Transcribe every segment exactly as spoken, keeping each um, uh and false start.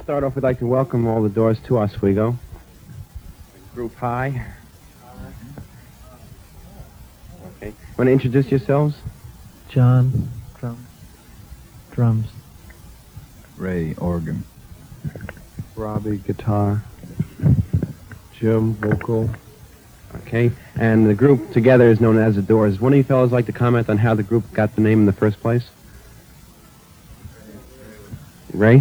start off, we'd like to welcome all the Doors to Oswego. Group High. Okay. Want to introduce yourselves? John, drums. Drums. Ray, organ. Robbie, guitar. Jim, vocal. Okay. And the group together is known as the Doors. One of you fellows like to comment on how the group got the name in the first place? Ray?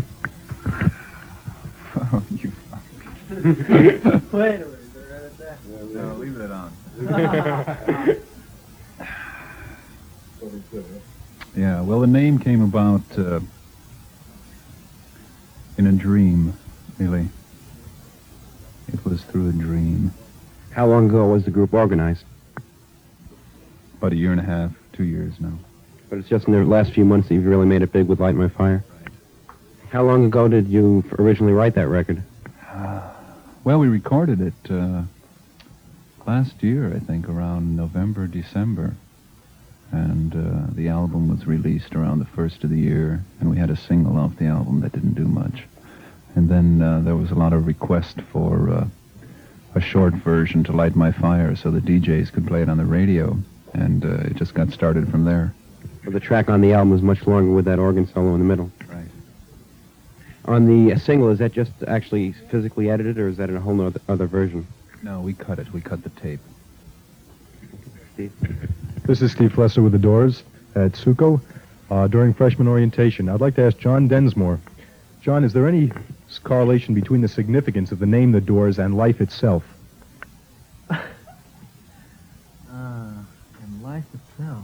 Oh, you Wait a minute, they're right at that. No, leave it on. Yeah, well, the name came about uh, in a dream, really. It was through a dream. How long ago was the group organized? About a year and a half, two years now. But it's just in the last few months that you've really made it big with Light My Fire. How long ago did you originally write that record? Uh, well, we recorded it uh, last year, I think, around November, December. And uh, the album was released around the first of the year, and we had a single off the album that didn't do much. And then uh, there was a lot of request for uh, a short version to Light My Fire so the D Js could play it on the radio, and uh, it just got started from there. Well, the track on the album is much longer with that organ solo in the middle. Right. On the uh, single, is that just actually physically edited, or is that in a whole other, other version? No, we cut it. We cut the tape. Steve? This is Steve Flesser with the Doors at Suco uh, during freshman orientation. I'd like to ask John Densmore. John, is there any correlation between the significance of the name The Doors and life itself? Uh, and life itself.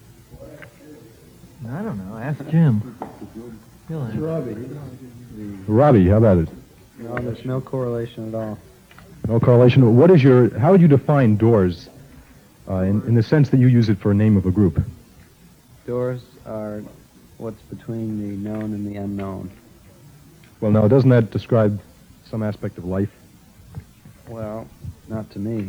I don't know. Ask Jim. He'll answer. Robbie. Robbie, how about it? No, there's no correlation at all. No correlation. What is your, how would you define Doors uh, in, in the sense that you use it for a name of a group? Doors are what's between the known and the unknown. Well, now, doesn't that describe some aspect of life? Well, not to me.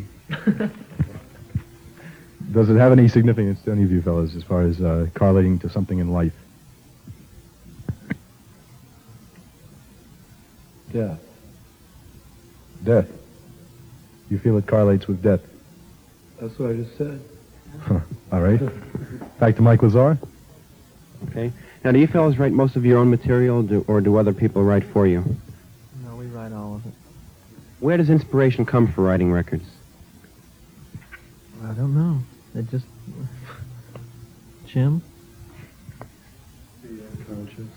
Does it have any significance to any of you fellas as far as uh, correlating to something in life? Death. Death. You feel it correlates with death? That's what I just said. All right. Back to Mike Lazar. Okay. Now, do you fellows write most of your own material, do, or do other people write for you? No, we write all of it. Where does inspiration come for writing records? I don't know. It just... Jim? The unconscious.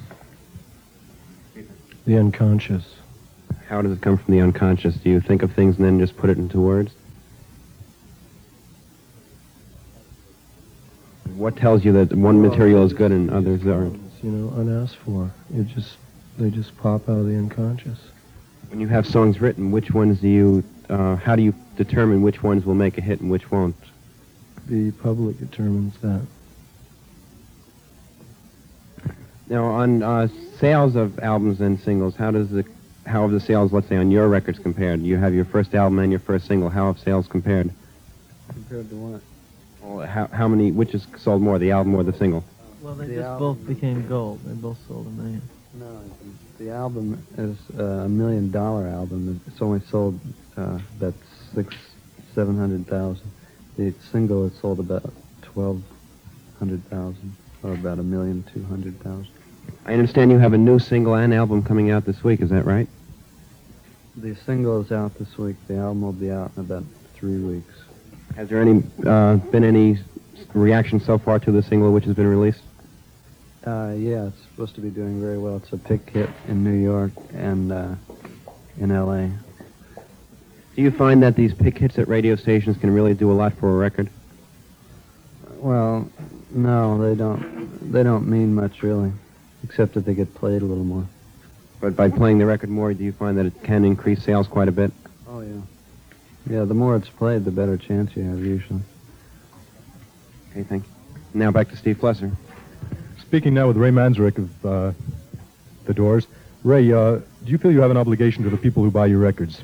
The unconscious. How does it come from the unconscious? Do you think of things and then just put it into words? What tells you that one material is good and others aren't? You know, unasked for. It just, they just pop out of the unconscious. When you have songs written, which ones do you, uh, how do you determine which ones will make a hit and which won't? The public determines that. Now, on uh, sales of albums and singles, how does the, how have the sales, let's say, on your records compared? You have your first album and your first single. How have sales compared? Compared to what? Well, how, how many, which is sold more, the album or the single? Well, they The just album. both became gold. They both sold a million. No, the album is uh, a million dollar album. It's only sold uh, about six, seven hundred thousand. The single is sold about twelve hundred thousand, or about a million two hundred thousand. I understand you have a new single and album coming out this week, is that right? The single is out this week. The album will be out in about three weeks. Has there any uh, been any reaction so far to the single which has been released? Uh, yeah, it's supposed to be doing very well. It's a pick hit in New York and uh, in L A. Do you find that these pick hits at radio stations can really do a lot for a record? Well, no, they don't. They don't mean much really, except that they get played a little more. But by playing the record more, do you find that it can increase sales quite a bit? Oh yeah. Yeah, the more it's played, the better chance you have usually. Okay, thank you. Now back to Steve Flesser. Speaking now with Ray Manzarek of uh, The Doors. Ray, uh, do you feel you have an obligation to the people who buy your records?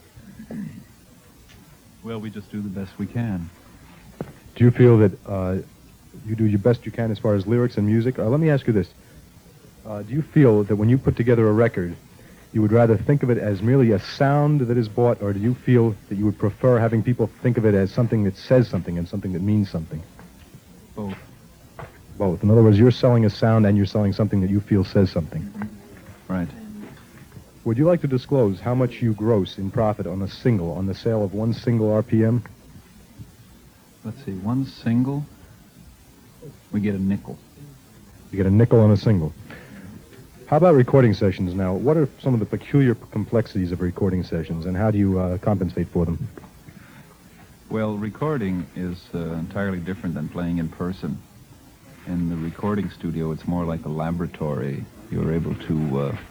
Well, we just do the best we can. Do you feel that uh, you do your best you can as far as lyrics and music? Uh, let me ask you this. Uh, do you feel that when you put together a record, you would rather think of it as merely a sound that is bought, or do you feel that you would prefer having people think of it as something that says something and something that means something? Both. Both. In other words, you're selling a sound and you're selling something that you feel says something. Right. Would you like to disclose how much you gross in profit on a single, on the sale of one single R P M? Let's see, one single, we get a nickel. You get a nickel on a single. How about recording sessions now? What are some of the peculiar complexities of recording sessions, and how do you uh, compensate for them? Well, recording is uh, entirely different than playing in person. In the recording studio, it's more like a laboratory. You're able to uh,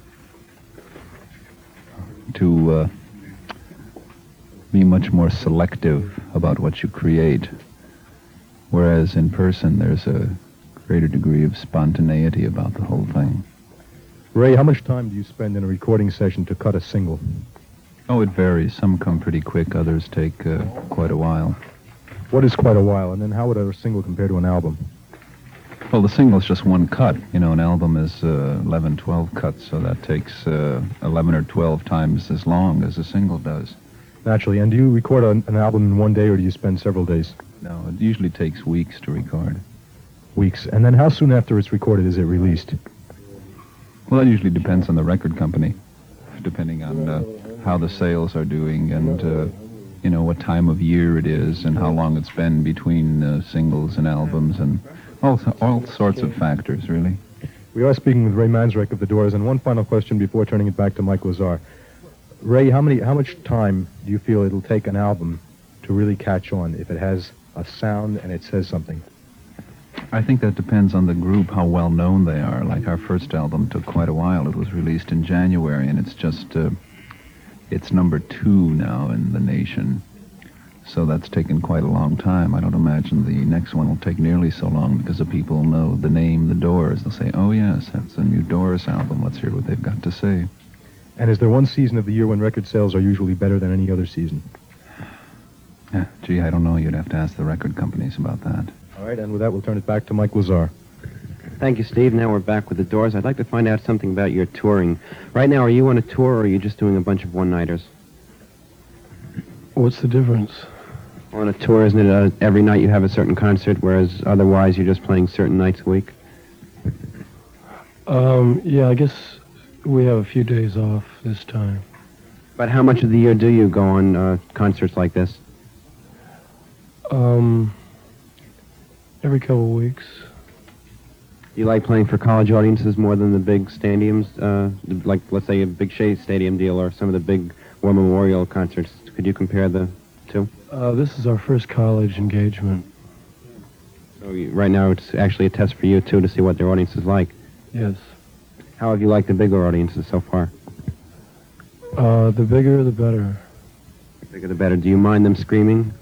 to uh, be much more selective about what you create, whereas in person, there's a greater degree of spontaneity about the whole thing. Ray, how much time do you spend in a recording session to cut a single? Oh, it varies. Some come pretty quick, others take uh, quite a while. What is quite a while, and then how would a single compare to an album? Well, the single is just one cut. You know, an album is uh, eleven, twelve cuts, so that takes uh, eleven or twelve times as long as a single does. Naturally. And do you record an, an album in one day, or do you spend several days? No, it usually takes weeks to record. Weeks. And then how soon after it's recorded is it released? Well, that usually depends on the record company, depending on uh, how the sales are doing and, uh, you know, what time of year it is and how long it's been between uh, singles and albums and all, all sorts of factors, really. We are speaking with Ray Manzarek of The Doors, and one final question before turning it back to Mike Lazar. Ray, how many, how much time do you feel it'll take an album to really catch on if it has a sound and it says something? I think that depends on the group, how well known they are. Like our first album took quite a while. It was released in January, and it's just, uh, it's number two now in the nation. So that's taken quite a long time. I don't imagine the next one will take nearly so long because the people know the name, The Doors. They'll say, oh yes, that's a new Doors album. Let's hear what they've got to say. And is there one season of the year when record sales are usually better than any other season? Yeah, gee, I don't know. You'd have to ask the record companies about that. All right, and with that, we'll turn it back to Mike Lazar. Thank you, Steve. Now we're back with The Doors. I'd like to find out something about your touring. Right now, are you on a tour, or are you just doing a bunch of one-nighters? What's the difference? On a tour, isn't it uh, every night you have a certain concert, whereas otherwise you're just playing certain nights a week? Um, yeah, I guess we have a few days off this time. But how much of the year do you go on uh, concerts like this? Um, every couple of weeks. Do you like playing for college audiences more than the big stadiums, uh, like, let's say, a Big Shea Stadium deal or some of the big War Memorial concerts? Could you compare the two? Uh, this is our first college engagement. So you, right now it's actually a test for you, too, to see what their audience is like. Yes. How have you liked the bigger audiences so far? Uh, the bigger, the better. The bigger the better. Do you mind them screaming?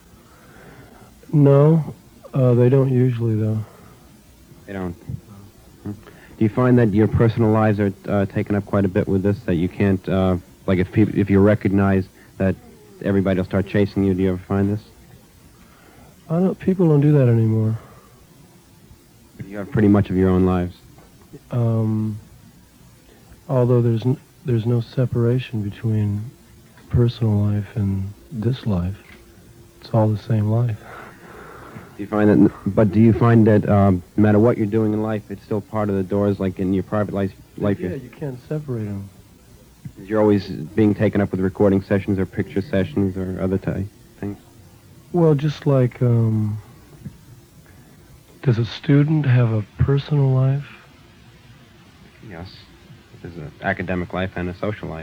No, uh, they don't usually, though. They don't. Hmm. Do you find that your personal lives are uh, taken up quite a bit with this, that you can't, uh, like if people, if you recognize that everybody will start chasing you, do you ever find this? I don't, people don't do that anymore. You have pretty much of your own lives. Um, although there's n- there's no separation between personal life and this life. It's all the same life. Do you find that, but do you find that um, no matter what you're doing in life, it's still part of The Doors, like in your private life? life Yeah, you're, you can't separate them. you're always being taken up with recording sessions or picture sessions or other type things? Well, just like, um, does a student have a personal life? Yes. There's an academic life and a social life.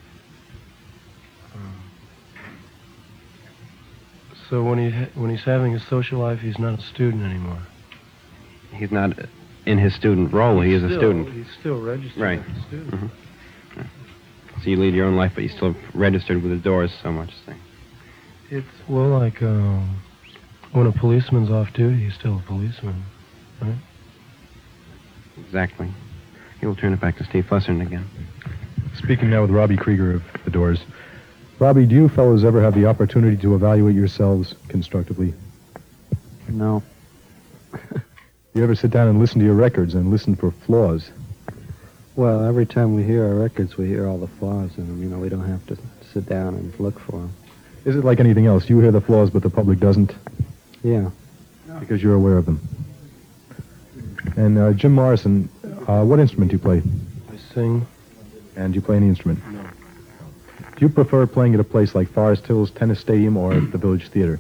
So when he ha- when he's having a social life, he's not a student anymore. He's not in his student role, he is a Still- student. He's still registered Right. as a student. Mhm. So you lead your own life, but you still registered with The Doors so much. Thing. It's, well, like, um, when a policeman's off duty, he's still a policeman, right? Exactly. Okay, we'll turn it back to Steve Fusserton again. Speaking now with Robbie Krieger of The Doors. Robbie, do you fellows ever have the opportunity to evaluate yourselves constructively? No. You ever sit down and listen to your records and listen for flaws? Well, every time we hear our records, we hear all the flaws in them. You know, we don't have to sit down and look for them. Is it like anything else? You hear the flaws, but the public doesn't, Yeah. because you're aware of them. And uh, Jim Morrison, uh, what instrument do you play? I sing. And do you play any instrument? No. Do you prefer playing at a place like Forest Hills Tennis Stadium or at the Village Theater?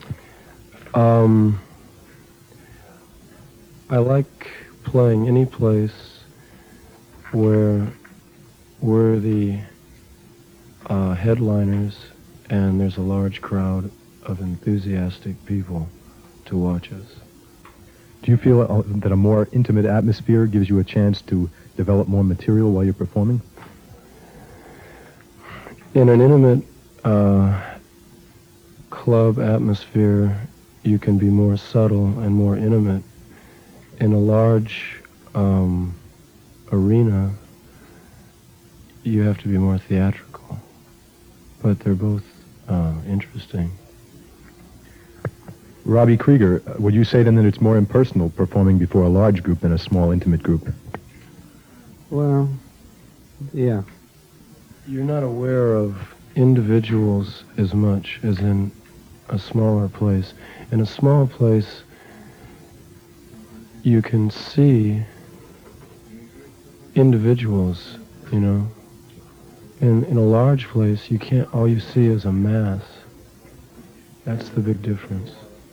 Um, I like playing any place where we're the uh, headliners and there's a large crowd of enthusiastic people to watch us. Do you feel uh, that a more intimate atmosphere gives you a chance to develop more material while you're performing? In an intimate uh, club atmosphere, you can be more subtle and more intimate. In a large um, arena, you have to be more theatrical. But they're both uh, interesting. Robbie Krieger, uh, would you say then that it's more impersonal performing before a large group than a small, intimate group? Well, yeah. You're not aware of individuals as much as in a smaller place. In a small place, you can see individuals, you know. In, in a large place, you can't, all you see is a mass. That's the big difference.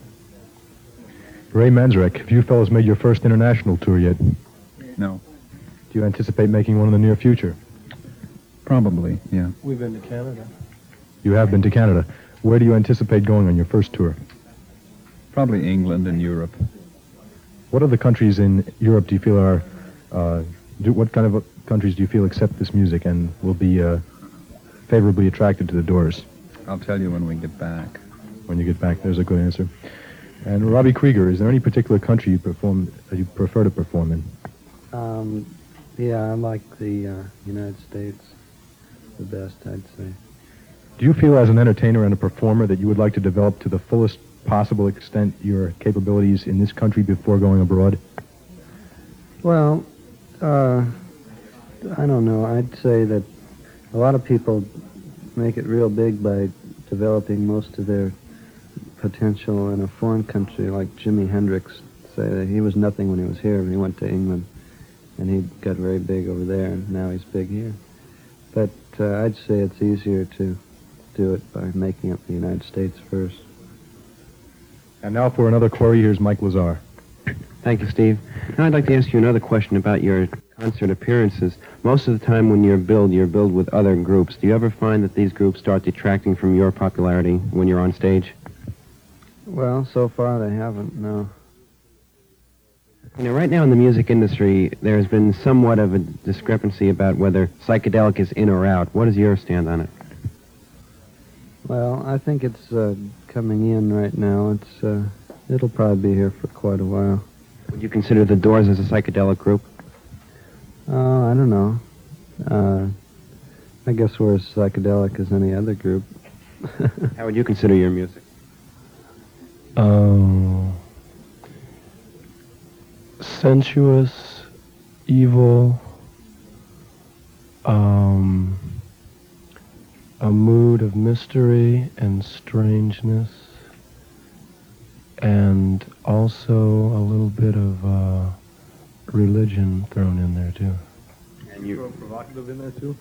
Ray Manzarek, have you fellows made your first international tour yet? Do No, you anticipate making one in the near future? probably, yeah. We've been to Canada. You have been to Canada. Where do you anticipate going on your first tour? Probably England and Europe. What other countries in Europe do you feel are, uh, do, what kind of uh, countries do you feel accept this music and will be uh, favorably attracted to the Doors? I'll tell you when we get back. When you get back, there's a good answer. And Robbie Krieger, is there any particular country you perform that you prefer to perform in? Um, yeah, I like the uh, United States the best, I'd say. Do you feel as an entertainer and a performer that you would like to develop to the fullest possible extent your capabilities in this country before going abroad? Well, uh, I don't know. I'd say that a lot of people make it real big by developing most of their potential in a foreign country, like Jimi Hendrix. Say that he was nothing when he was here, and he went to England, and he got very big over there, and now he's big here. But uh, I'd say it's easier to do it by making it the United States first. And now for another query, here's Mike Lazar. Thank you, Steve. Now I'd like to ask you another question about your concert appearances. Most of the time when you're billed, you're billed with other groups. Do you ever find that these groups start detracting from your popularity when you're on stage? Well, so far they haven't, no. You know, right now in the music industry, there's been somewhat of a discrepancy about whether psychedelic is in or out. What is your stand on it? Well, I think it's uh, coming in right now. It's uh, it'll probably be here for quite a while. Would you consider the Doors as a psychedelic group? Oh, I don't know. Uh, I guess we're as psychedelic as any other group. How would you consider your music? Um, sensuous, evil, um, a mood of mystery and strangeness, and also a little bit of uh, religion thrown in there too. And you provocative in there too?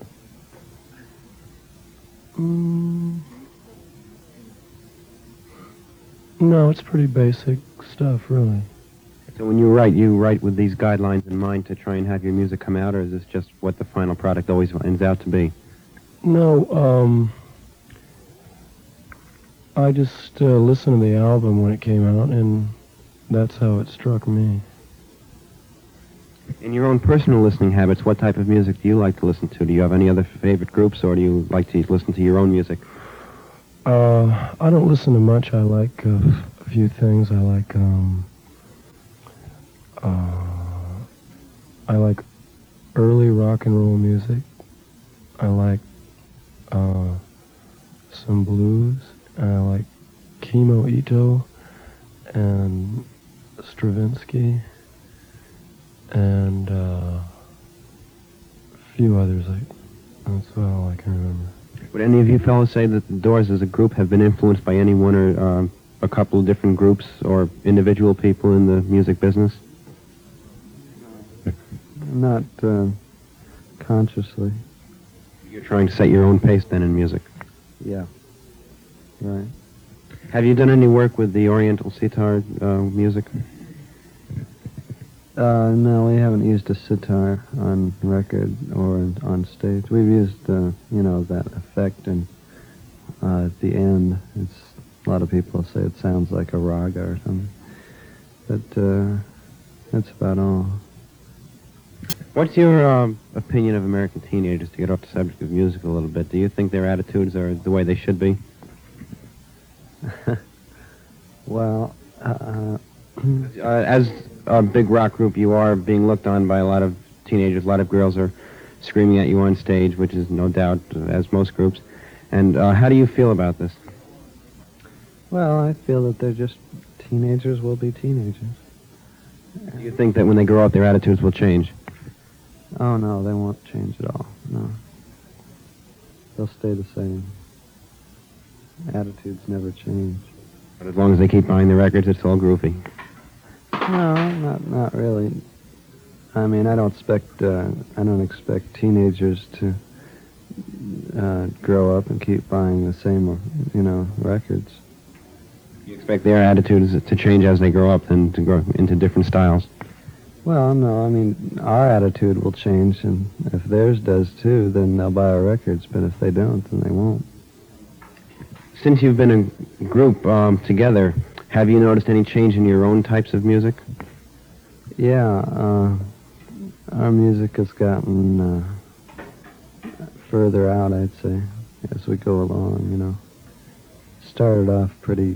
Mm, no, it's pretty basic stuff, really. So when you write, you write with these guidelines in mind to try and have your music come out, or is this just what the final product always ends out to be? No, um, I just uh, listened to the album when it came out, and that's how it struck me. In your own personal listening habits, what type of music do you like to listen to? Do you have any other favorite groups, or do you like to listen to your own music? Uh, I don't listen to much. I like uh, a few things. I like, um, uh, I like early rock and roll music. I like uh, some blues. And I like Kimo Ito and Stravinsky and uh, few others. Like, that's about all I can remember. Would any of you fellows say that the Doors as a group have been influenced by any one or uh, a couple of different groups or individual people in the music business? Not uh, consciously. You're trying to set your own pace then in music. Yeah. Right. Have you done any work with the Oriental sitar uh, music? Uh, no, we haven't used a sitar on record or on stage. We've used, uh, you know, that effect, and uh, at the end, it's a lot of people say it sounds like a raga or something. But uh, that's about all. What's your um, opinion of American teenagers, to get off the subject of music a little bit? Do you think their attitudes are the way they should be? Well, uh, Uh, as a big rock group, you are being looked on by a lot of teenagers. A lot of girls are screaming at you on stage, which is no doubt, uh, as most groups. And uh, how do you feel about this? well, I feel that they're just teenagers will be teenagers. Do you think that when they grow up, their attitudes will change? Oh, no, they won't change at all. No. They'll stay the same. Attitudes never change. But as long as they keep buying the records, it's all groovy. No, not not really. I mean, I don't expect uh, I don't expect teenagers to uh, grow up and keep buying the same, you know, records. You expect their attitudes to change as they grow up, and to grow into different styles. Well, no, I mean, our attitude will change, and if theirs does too, then they'll buy our records. But if they don't, then they won't. Since you've been a group um, together, have you noticed any change in your own types of music? Yeah, uh, our music has gotten uh, further out, I'd say, as we go along, you know. Started off pretty,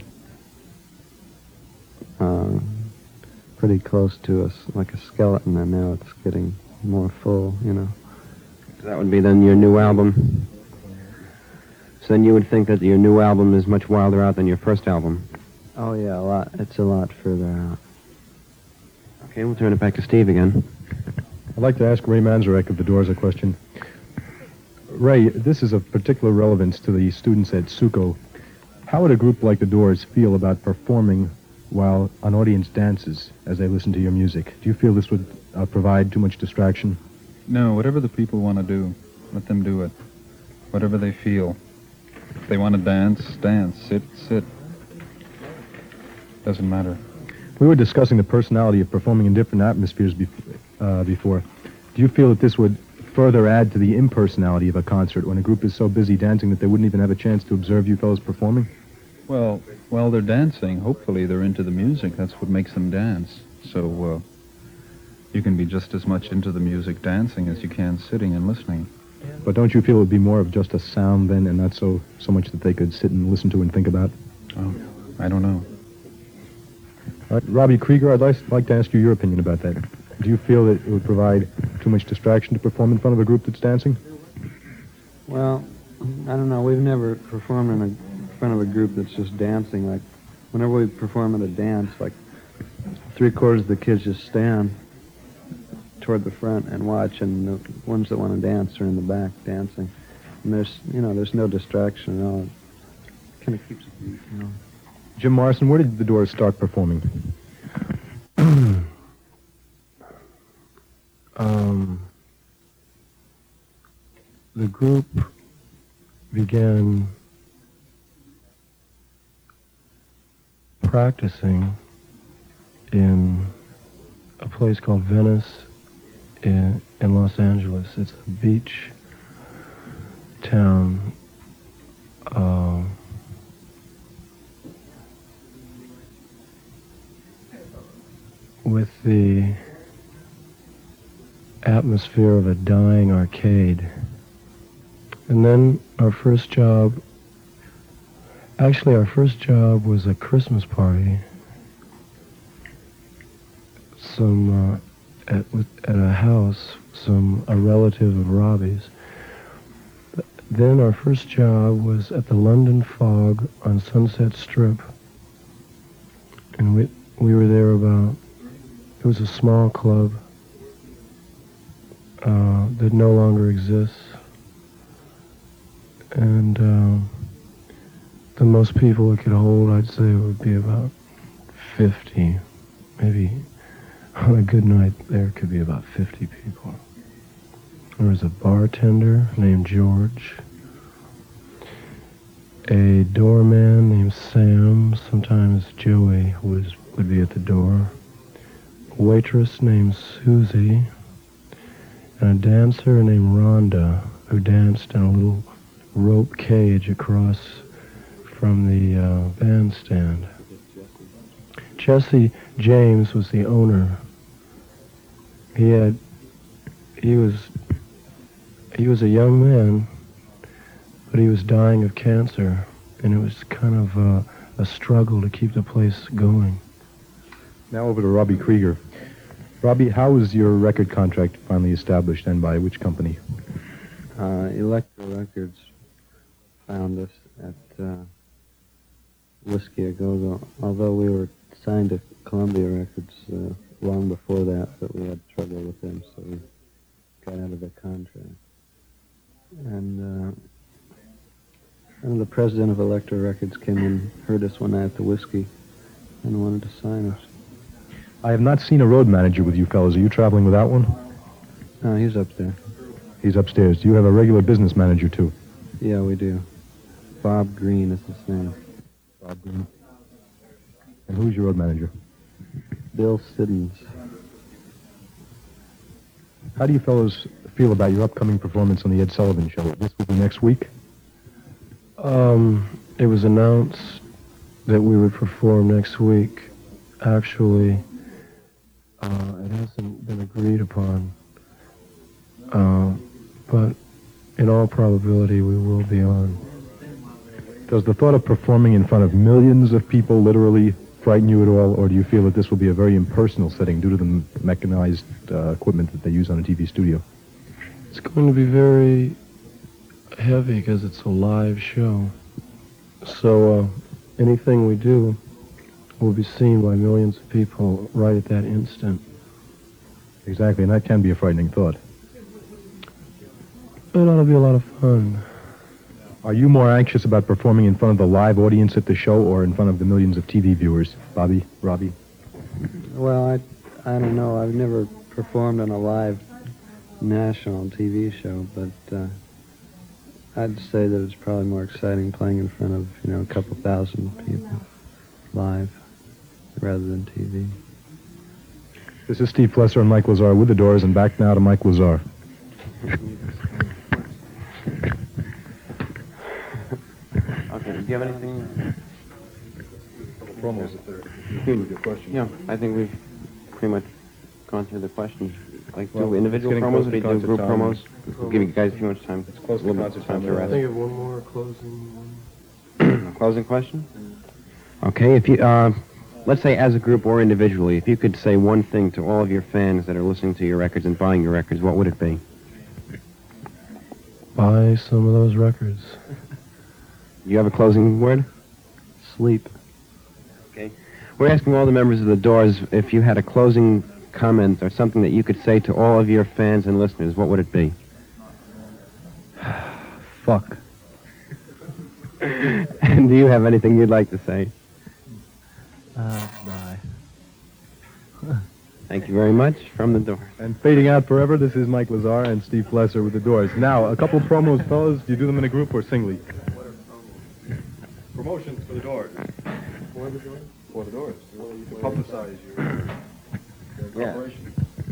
uh, pretty close to us, like a skeleton, and now it's getting more full, you know. So that would be then your new album. So then you would think that your new album is much wilder out than your first album. Oh, yeah, a lot. It's a lot further out. Okay, we'll turn it back to Steve again. I'd like to ask Ray Manzarek of the Doors a question. Ray, this is of particular relevance to the students at Suco. How would a group like the Doors feel about performing while an audience dances as they listen to your music? Do you feel this would uh, provide too much distraction? No, whatever the people want to do, let them do it. Whatever they feel. If they want to dance, dance. Sit, sit. Doesn't matter. We were discussing the personality of performing in different atmospheres bef- uh, before. Do you feel that this would further add to the impersonality of a concert when a group is so busy dancing that they wouldn't even have a chance to observe you fellows performing? Well, while they're dancing, hopefully they're into the music. That's what makes them dance. So uh, you can be just as much into the music dancing as you can sitting and listening. But don't you feel it would be more of just a sound then, and not so so much that they could sit and listen to and think about? Oh, I don't know. All right, Robbie Krieger, I'd like, like to ask you your opinion about that. Do you feel that it would provide too much distraction to perform in front of a group that's dancing? Well, I don't know. We've never performed in, a, in front of a group that's just dancing. Like, whenever we perform at a dance, like, three-quarters of the kids just stand toward the front and watch, and the ones that want to dance are in the back dancing. And there's, you know, there's no distraction at all. It kind of keeps it, you know. Jim Morrison, where did the Doors start performing? um, the group began practicing in a place called Venice in, in Los Angeles. It's a beach town. Uh, with the atmosphere of a dying arcade. And then our first job, actually our first job was a Christmas party. Some, uh, at, at a house, some, a relative of Robbie's. Then our first job was at the London Fog on Sunset Strip. And we, we were there about, it was a small club. uh, that no longer exists. And um, the most people it could hold, I'd say, would be about fifty. Maybe on a good night there could be about fifty people. There was a bartender named George, a doorman named Sam, sometimes Joey was, would be at the door, a waitress named Susie, and a dancer named Rhonda, who danced in a little rope cage across from the uh, bandstand. Jesse James was the owner. He had, he was, he was a young man, but he was dying of cancer, and it was kind of uh, a struggle to keep the place going. Now over to Robbie Krieger. Robbie, how was your record contract finally established, and by which company? Uh, Elektra Records found us at uh, Whiskey A Go-Go, although we were signed to Columbia Records uh, long before that, but we had trouble with them, so we got out of the contract. And uh, and the president of Elektra Records came and heard us one night at the Whiskey and wanted to sign us. I have not seen a road manager with you fellows. Are you traveling without one? No, he's up there. He's upstairs. Do you have a regular business manager, too? Yeah, we do. Bob Green is his name. Bob Green. And who's your road manager? Bill Siddons. How do you fellows feel about your upcoming performance on the Ed Sullivan Show? This will be next week? Um, it was announced that we would perform next week. Actually, uh, it hasn't been agreed upon. Uh, but in all probability, we will be on. Does the thought of performing in front of millions of people literally frighten you at all, or do you feel that this will be a very impersonal setting due to the mechanized uh, equipment that they use on a T V studio? It's going to be very heavy because it's a live show. So uh, anything we do will be seen by millions of people right at that instant. Exactly, and that can be a frightening thought. But it ought to be a lot of fun. Are you more anxious about performing in front of the live audience at the show or in front of the millions of T V viewers? Bobby? Robbie? Well, I, I don't know. I've never performed on a live national T V show, but uh, I'd say that it's probably more exciting playing in front of, you know, a couple thousand people live rather than T V. This is Steve Plesser and Mike Lazar with the Doors, and back now to Mike Lazar. Okay, do you have anything? Promos if they're with your question. Yeah, I think we've pretty much gone through the questions. Like, Well, do individual it's getting promos, close or to do concert group time. promos? We'll give you guys too much time. It's close to A little bit concert time time to already. rest. Think of one more closing one. Closing question? Okay, if you, uh, let's say as a group or individually, if you could say one thing to all of your fans that are listening to your records and buying your records, what would it be? Buy some of those records. Do you have a closing word? Sleep. Okay. We're asking all the members of the Doors if you had a closing comment or something that you could say to all of your fans and listeners, what would it be? Fuck. And do you have anything you'd like to say? Uh, bye. Thank you very much. From the Doors. And fading out forever, this is Mike Lazar and Steve Plesser with the Doors. Now, a couple of promos, fellas. Do you do them in a group or singly? Promotions for the Doors. For the Doors? For the Doors. To publicize your, your Yeah. corporation.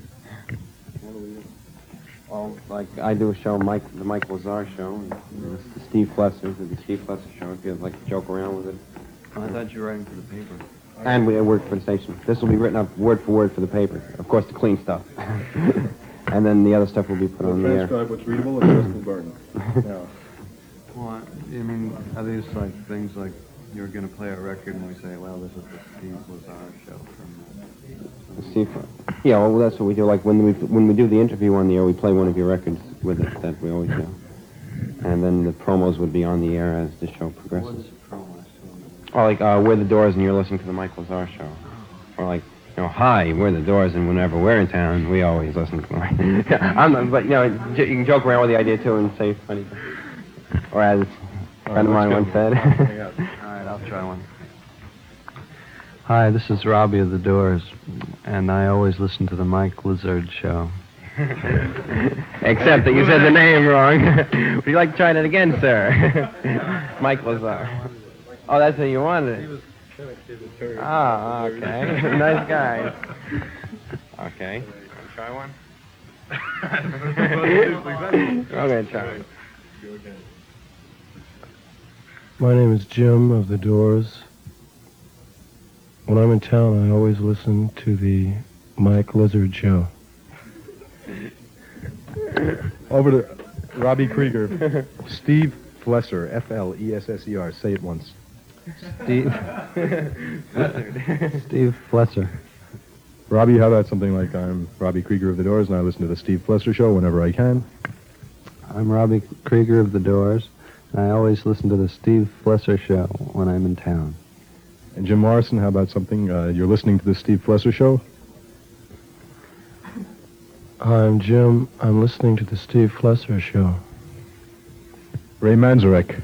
Well, like I do a show, Mike, the Mike Lazar show, and this is the Steve Plesser, the Steve Plesser show. If you'd like to joke around with it. I thought you were writing for the paper. And we work for the station. This will be written up word for word for the paper. Of course, the clean stuff. And then the other stuff will be put on the air. Transcribe what's readable and the rest will burn. Yeah. Well, I I mean, are these like things like you're going to play a record and we say, well, this is the Steve Lazar show from uh, Steve, yeah, well, that's what we do. Like when we when we do the interview on the air, we play one of your records with it. That we always do. And then the promos would be on the air as the show progresses. What's the promo? Or like uh, we're the Doors and you're listening to the Mike Lazar show. Or like know, hi, we're the Doors, and whenever we're in town, we always listen to them. I'm not, but, you know, j- you can joke around with the idea, too, and say funny things. Or as a friend of mine once said. All right, I'll try one. Hi, this is Robbie of the Doors, and I always listen to the Mike Lizard Show. Except that you said the name wrong. Would you like to try that again, sir? Mike Lazar. Oh, that's what you wanted. Ah, okay. Nice guy. Okay. Want to try one? Okay, try. My name is Jim of the Doors. When I'm in town, I always listen to the Mike Lizard Show. Over to Robbie Krieger. Steve Flesser, F L E S S E R. Say it once. Steve. Steve Flesser. Robbie, how about something like I'm Robbie Krieger of the Doors, and I listen to the Steve Flesser Show whenever I can. I'm Robbie Krieger of the Doors, and I always listen to the Steve Flesser Show when I'm in town. And Jim Morrison, how about something? Uh, you're listening to the Steve Flesser Show? Hi, I'm Jim. I'm listening to the Steve Flesser Show. Ray Manzarek.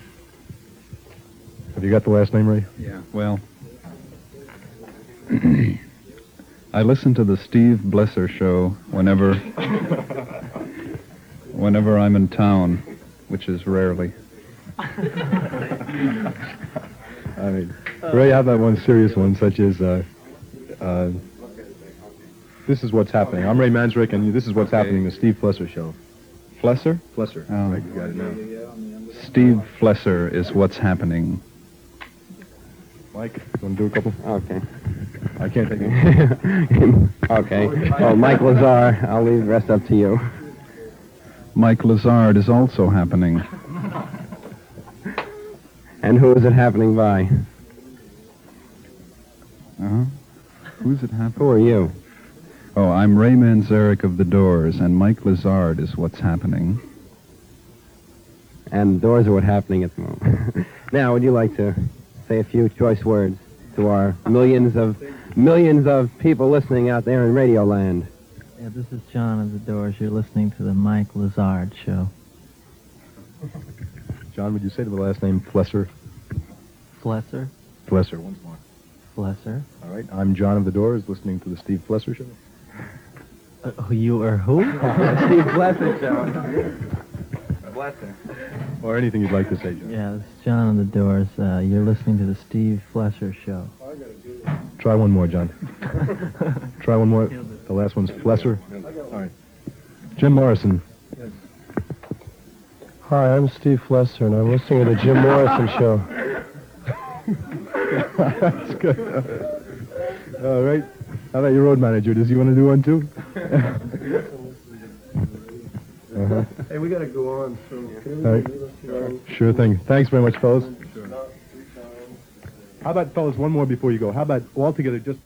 Have you got the last name, Ray? Yeah. Well, I listen to the Steve Blesser Show whenever, whenever I'm in town, which is rarely. I mean, Ray, how about one serious one, such as, uh, uh, this is what's happening. I'm Ray Manzarek, and this is what's Okay. happening, the Steve Flesser Show. Flesser? Flesser. Oh. Right, you got it now. Steve Flesser is what's happening. Mike, you want to do a couple? Okay. I can't take it. Okay. Well, Mike Lazar, I'll leave the rest up to you. Mike Lazard is also happening. And who is it happening by? Uh-huh. Who's it happening? Who are you? Oh, I'm Ray Manzarek of the Doors, and Mike Lazard is what's happening. And the Doors are what's happening at the moment. Now, would you like to say a few choice words to our millions of millions of people listening out there in Radio Land? Yeah, this is John of the Doors. You're listening to the Mike Lazard Show. John, would you say to the last name Flesser? Flesser? Flesser, once more. Flesser? All right, I'm John of the Doors, listening to the Steve Flesser Show. Uh, who you are who? Steve Blesser Show. Blesser. Or anything you'd like to say, John. Yeah, this is John of the Doors. Uh, you're listening to the Steve Flesser Show. Try one more, John. Try one more. The last one's Flesser. All right. Jim Morrison. Hi, I'm Steve Flesser, and I'm listening to the Jim Morrison Show. That's good. All right. How about your road manager? Does he want to do one, too? uh-huh. Hey, we got to go on. So All right. Sure thing. Thanks very much, fellas. How about, fellas, one more before you go. How about all together just...